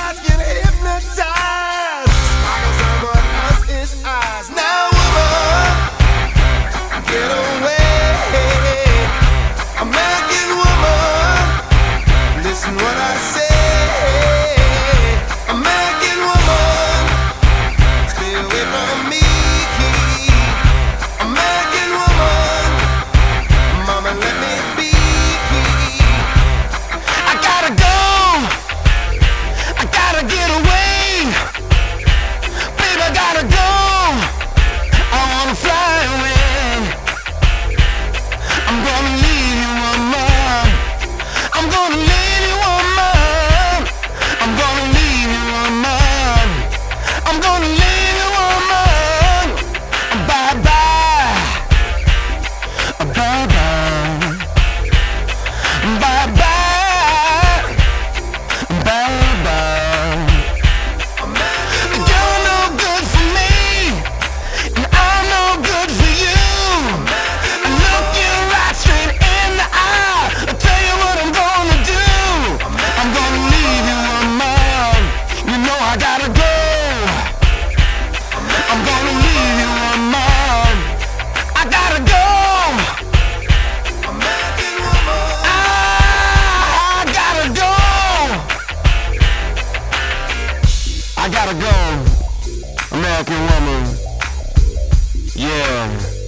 eyes get hypnotized. Sparkles on what else is eyes. Now, woman, get away. American woman, listen what I say. American woman, stay away from me. American woman, mama, let me be. I gotta go, I gotta get away. Baby, I gotta go, I wanna fly away. I'm gonna leave you, woman. I'm gonna leave you, woman. I'm gonna leave you, woman. I'm gonna leave you, woman. Bye bye, bye bye, bye bye, bye bye. You're no good for me, and I'm no good for you. I look you right straight in the eye. I'll tell you what I'm gonna do. I'm gonna leave you, woman. You know I gotta go. I'm gonna leave you, woman. I gotta go. American woman, I gotta go. I gotta go. American woman, yeah.